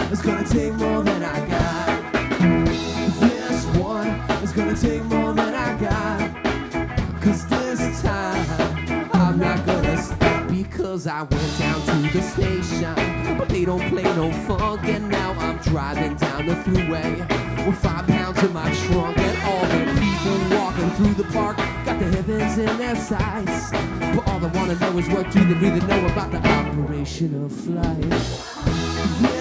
is gonna take more than I got. This one is gonna take more than I got. 'Cause this time I'm not gonna stop, because I went down to the station, but they don't play no funk, and now I'm driving down the thruway with 5 pounds in my trunk, and all the people walking through the park got the heavens in their sights, but all they wanna know is what do they really know about the operation of flight.